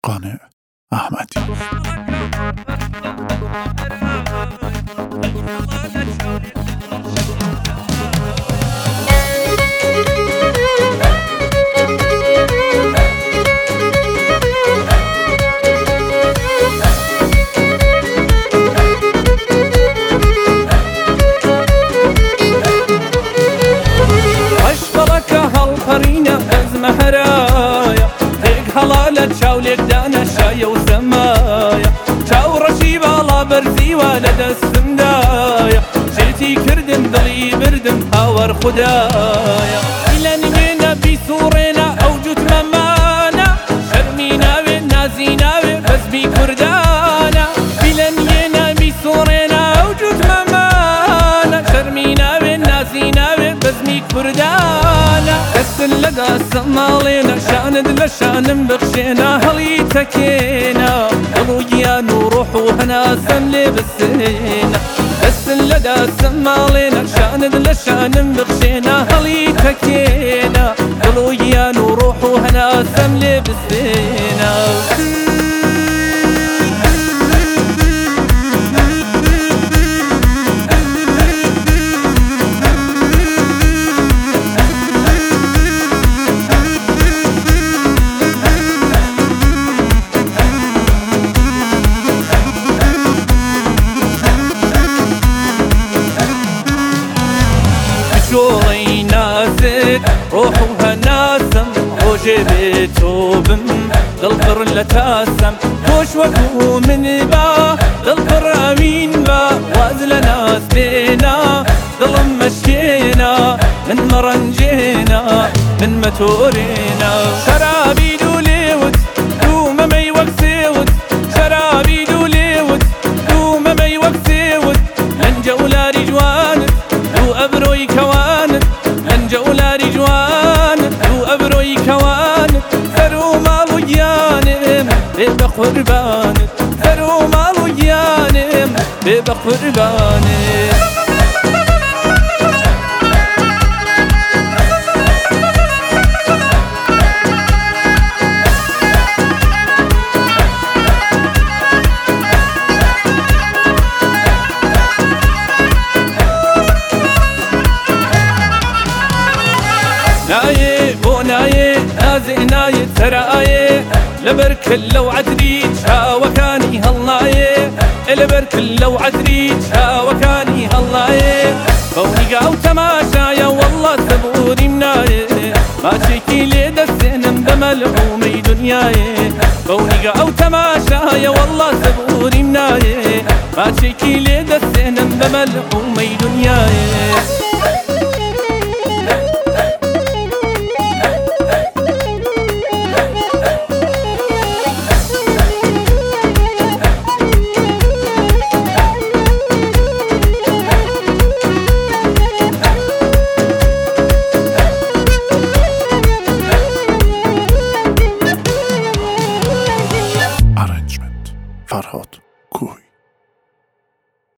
قانع أحمدی. مهرايا هيك هلالة تشاولك دانا شاية وسمايا تشاو رشي بالا برزي ولد السمدايا جيتي كردم ضلي بردم هاور خدايا إلى نمينا بسورنا أوجد ممانا شرمينا بالنازينا بس بكردانا إلى نمينا بسورنا أوجد ممانا شرمينا بالنازينا بس بكردانا لدى السمالينا شاند لشان بخشينا هلي تكينا قلويا وروح وهنا سملي بالسنينا بس لدى السمالينا شاند لشان بخشينا هلي تكينا قلويا وروح وهنا سملي بالسنينا شوي ناسك روح وهناسم روجي بيتوبم للقر لتاسم خوش وكو من با للقر امين با وازل ناس بينا ظلم مشينا من مرنجينا من متورينا شرابي دوليوت دوم مي وكسيوت شرابي دوليوت دوم مي وكسيوت لنجا ولا رجوانت أبروي كوانت أنجا ولا رجوانت وأبروي كوانت فرو مالو جانم بيبقى قربانت فرو مالو جانم بيبقى قربانت نايه بونايه نازئنايه ترايه لبركل لو عدريج ها وكاني هاللايه لبركل لو عدريج ها وكاني هاللايه بوني قاو تماشايا والله سبوري منايه ما تشكي لي دسنم بملعومي دنيايه بوني قاو تماشايا والله سبوري منايه ما تشكي لي دسنم بملعومي دنيايه